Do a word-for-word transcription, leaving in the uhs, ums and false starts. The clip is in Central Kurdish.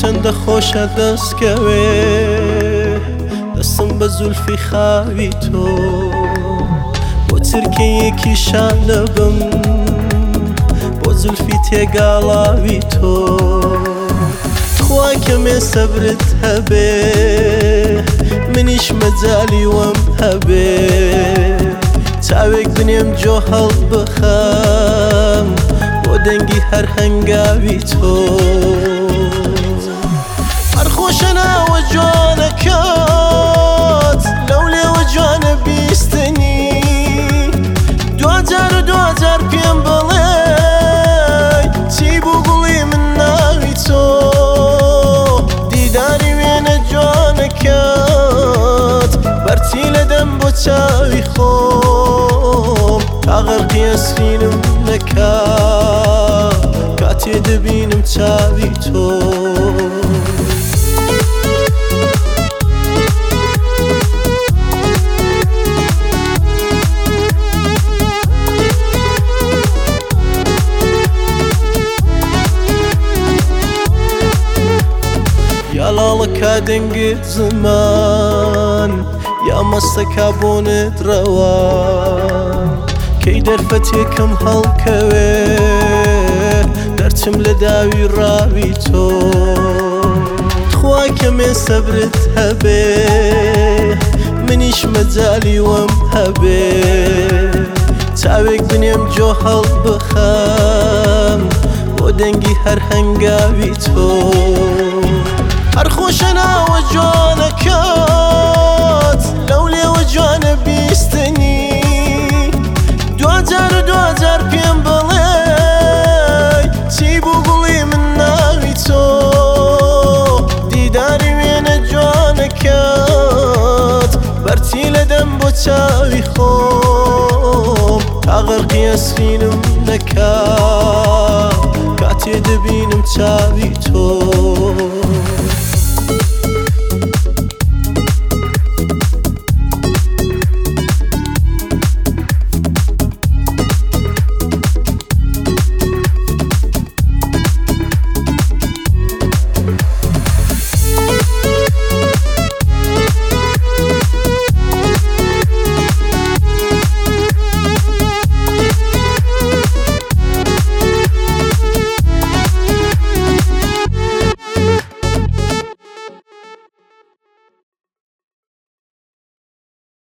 چەندە خۆشە دەستکەوێ دەستم بە زولفی خاوی تۆ بۆ چرکەیەکی شانە بم بۆ زولفی تێگاڵاوی تۆ خوا کەمێ سەبرت هەبێ منیش مەجالی وەم هەبێ چاوێک بنێم جۆ هەڵ بخەم بۆ دەنگی هەر هەنگاوی تۆ هەر خۆشە ناوە جوانەکەت لەو لێوە جوانە بیستنی دوجار و دوجار پێم بڵێ چی بوو گوڵی من ناوی تۆ دیداری وێنە جوانەکەت بەرچی لەدەم بۆ چاوی خۆم تا غەرقی ئەسفینم نەکا کاتێ دەبینم چاوی تۆ یا لاڵەکە دەنگت زمان یا مەستەکە بۆنت ڕەوان کەی دەرفەتێکم هەڵکەوێ دەرچم لە داوی ڕاوی تۆ خوا کەمێ سەبرت هەبێ منیش مەجالی وەم هەبێ چاوێک بنێم جۆ هەڵ بخەم بۆ دەنگی هەر هەنگاوی تۆ هەر خۆشە ناوە جوانەکەت لەو لێوە جوانە بیستنی دوجار و دوجار پێم بڵێ چی بوو گوڵی من ناوی تۆ دیداری وێنە جوانەکەت بەرچی لەدەم بۆ چاوی خۆم تا غەرقی ئەسفینم نەکا کاتێ دەبینم چاوی تۆ